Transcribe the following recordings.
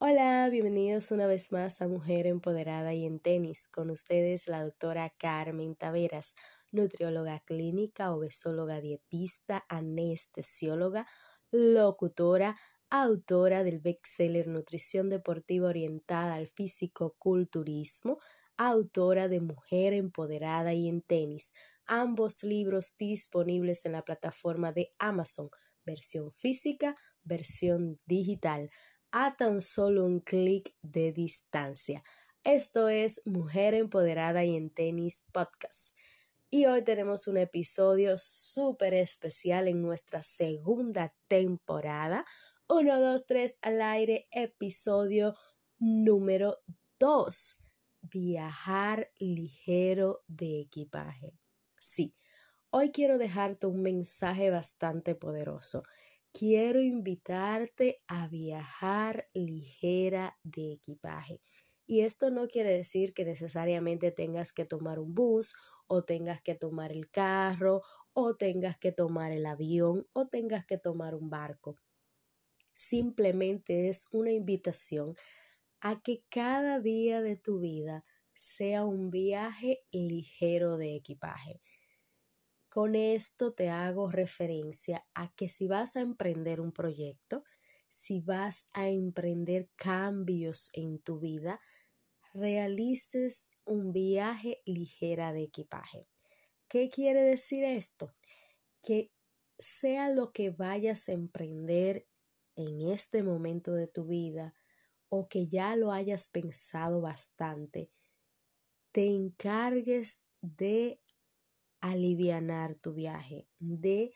Hola, bienvenidos una vez más a Mujer Empoderada y en Tenis. Con ustedes la doctora Carmen Taveras, nutrióloga clínica, obesóloga dietista, anestesióloga, locutora, autora del bestseller Nutrición Deportiva Orientada al Físico-Culturismo, autora de Mujer Empoderada y en Tenis. Ambos libros disponibles en la plataforma de Amazon, versión física, versión digital, a tan solo un clic de distancia. Esto es Mujer Empoderada y en Tenis Podcast. Y hoy tenemos un episodio súper especial en nuestra segunda temporada. 1, 2, 3 al aire, episodio número 2. Viajar ligero de equipaje. Sí, hoy quiero dejarte un mensaje bastante poderoso. Quiero invitarte a viajar ligera de equipaje. Y esto no quiere decir que necesariamente tengas que tomar un bus o tengas que tomar el carro o tengas que tomar el avión o tengas que tomar un barco. Simplemente es una invitación a que cada día de tu vida sea un viaje ligero de equipaje. Con esto te hago referencia a que si vas a emprender un proyecto, si vas a emprender cambios en tu vida, realices un viaje ligera de equipaje. ¿Qué quiere decir esto? Que sea lo que vayas a emprender en este momento de tu vida o que ya lo hayas pensado bastante, te encargues de alivianar tu viaje, de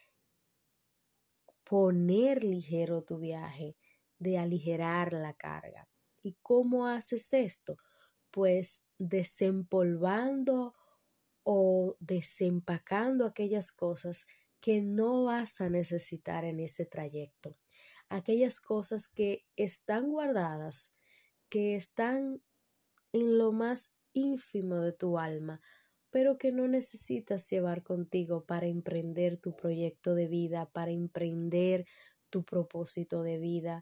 poner ligero tu viaje, de aligerar la carga. ¿Y cómo haces esto? Pues desempolvando o desempacando aquellas cosas que no vas a necesitar en ese trayecto. Aquellas cosas que están guardadas, que están en lo más ínfimo de tu alma, pero que no necesitas llevar contigo para emprender tu proyecto de vida, para emprender tu propósito de vida.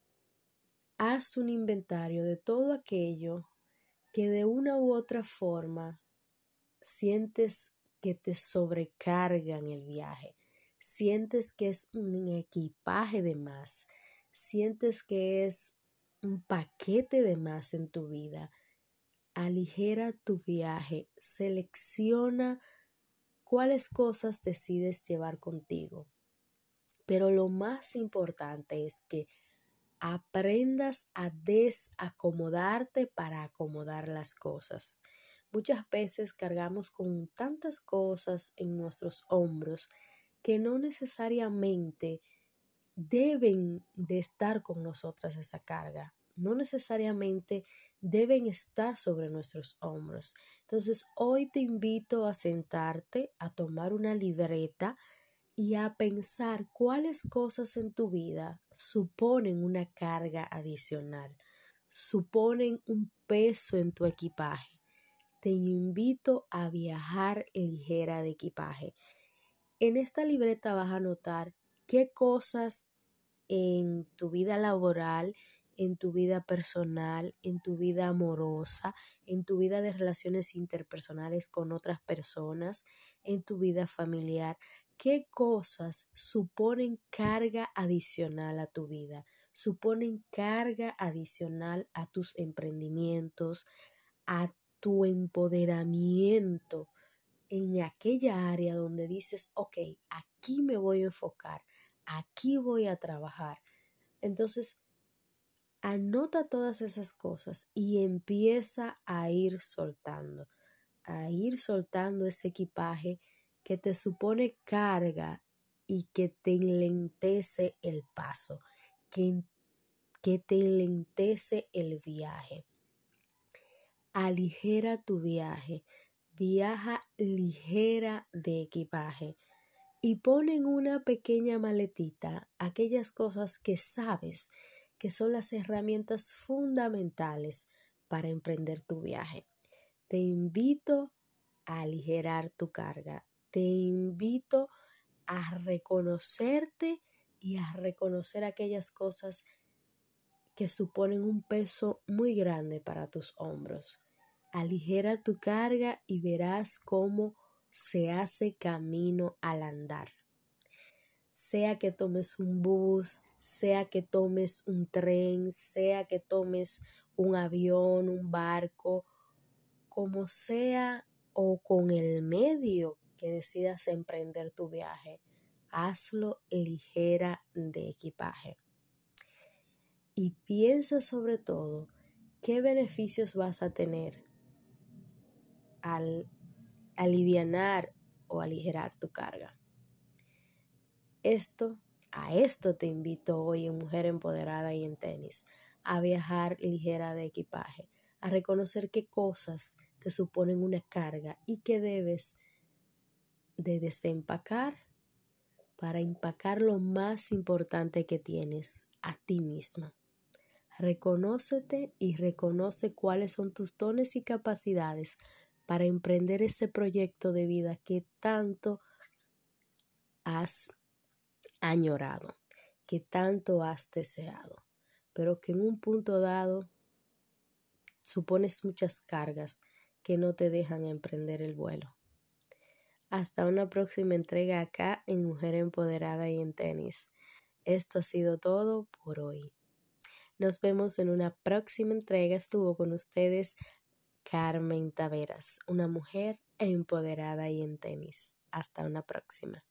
Haz un inventario de todo aquello que de una u otra forma sientes que te sobrecargan el viaje, sientes que es un equipaje de más, sientes que es un paquete de más en tu vida. Aligera tu viaje, selecciona cuáles cosas decides llevar contigo. Pero lo más importante es que aprendas a desacomodarte para acomodar las cosas. Muchas veces cargamos con tantas cosas en nuestros hombros que no necesariamente deben de estar con nosotras esa carga. No necesariamente deben estar sobre nuestros hombros. Entonces, hoy te invito a sentarte, a tomar una libreta y a pensar cuáles cosas en tu vida suponen una carga adicional, suponen un peso en tu equipaje. Te invito a viajar ligera de equipaje. En esta libreta vas a notar qué cosas en tu vida laboral, en tu vida personal, en tu vida amorosa, en tu vida de relaciones interpersonales con otras personas, en tu vida familiar. ¿Qué cosas suponen carga adicional a tu vida? Suponen carga adicional a tus emprendimientos, a tu empoderamiento en aquella área donde dices, ok, aquí me voy a enfocar, aquí voy a trabajar. Entonces, anota todas esas cosas y empieza a ir soltando ese equipaje que te supone carga y que te enlentece el paso, que te enlentece el viaje. Aligera tu viaje, viaja ligera de equipaje y pon en una pequeña maletita aquellas cosas que sabes que son las herramientas fundamentales para emprender tu viaje. Te invito a aligerar tu carga, te invito a reconocerte y a reconocer aquellas cosas que suponen un peso muy grande para tus hombros. Aligera tu carga y verás cómo se hace camino al andar. Sea que tomes un bus, sea que tomes un tren, sea que tomes un avión, un barco, como sea o con el medio que decidas emprender tu viaje, hazlo ligera de equipaje. Y piensa sobre todo qué beneficios vas a tener al alivianar o aligerar tu carga. A esto te invito hoy en Mujer Empoderada y en Tenis, a viajar ligera de equipaje, a reconocer qué cosas te suponen una carga y que debes de desempacar para empacar lo más importante que tienes, a ti misma. Reconócete y reconoce cuáles son tus dones y capacidades para emprender ese proyecto de vida que tanto has añorado, que tanto has deseado, pero que en un punto dado supones muchas cargas que no te dejan emprender el vuelo. Hasta una próxima entrega acá en Mujer Empoderada y en Tenis. Esto ha sido todo por hoy. Nos vemos en una próxima entrega. Estuvo con ustedes Carmen Taveras, una mujer empoderada y en tenis. Hasta una próxima.